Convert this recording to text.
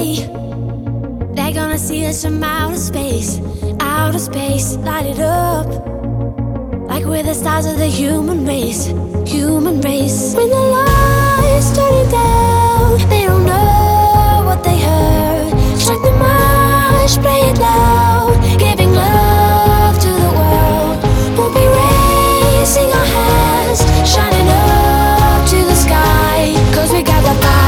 day. They're gonna see us from outer space, light it up like we're the stars of the human race, human race. When the lights turning down,